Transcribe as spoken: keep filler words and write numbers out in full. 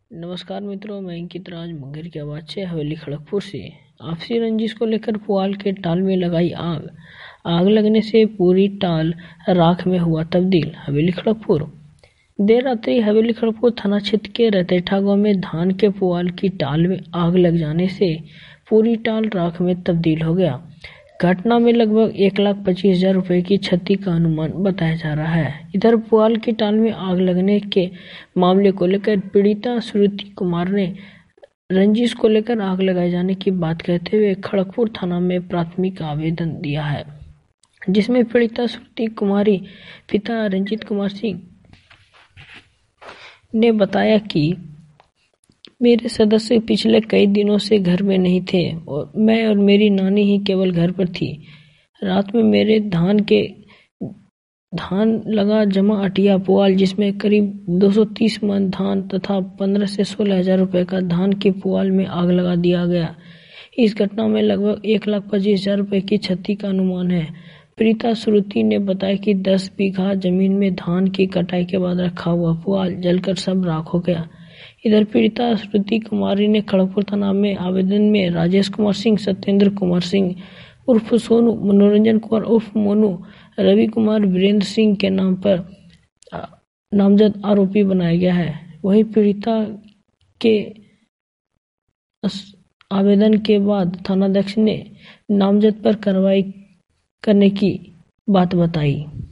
नमस्कार मित्रों, मैं अंकित राज मुंगेर की आवाज से हवेली खड़गपुर से आपसी रंजिश को लेकर पुआल के टाल में लगाई आग। आग लगने से पूरी टाल राख में हुआ तब्दील। हवेली खड़गपुर। देर रात्रि हवेली खड़गपुर थाना क्षेत्र के रतेठा गांव में धान के पुआल की टाल में आग लग जाने से पूरी टाल राख में तब्दील हो गया। घटना में लगभग एक लाख पच्चीस हजार रुपए की क्षति का अनुमान बताया जा रहा है। इधर पुआल की टाल में आग लगने के मामले को लेकर पीड़िता श्रुति कुमार ने रंजिश को लेकर आग लगाए जाने की बात कहते हुए खड़गपुर थाना में प्राथमिक आवेदन दिया है, जिसमें पीड़िता श्रुति कुमारी पिता रंजीत कुमार सिंह ने बताया कि मेरे सदस्य पिछले कई दिनों से घर में नहीं थे और मैं और मेरी नानी ही केवल घर पर थी। रात में मेरे धान के धान लगा जमा अटिया पुआल, जिसमें करीब दो सौ तीस मन धान तथा पंद्रह से सोलह हजार रुपए का धान के पुआल में आग लगा दिया गया। इस घटना में लगभग एक लाख पच्चीस हजार रुपए की क्षति का अनुमान है। पीड़िता श्रुति ने बताया कि दस बीघा जमीन में धान की कटाई के बाद रखा हुआ पुआल जलकर सब राख हो गया। इधर पीड़िता श्रुति कुमारी ने खड़गपुर थाना में आवेदन में राजेश कुमार सिंह, सत्येंद्र कुमार सिंह उर्फ सोनू, मनोरंजन कुमार उर्फ मोनू, रवि कुमार, वीरेंद्र सिंह के नाम पर नामजद आरोपी बनाया गया है। वहीं पीड़िता के आवेदन के बाद थानाध्यक्ष ने नामजद पर कार्रवाई करने की बात बताई।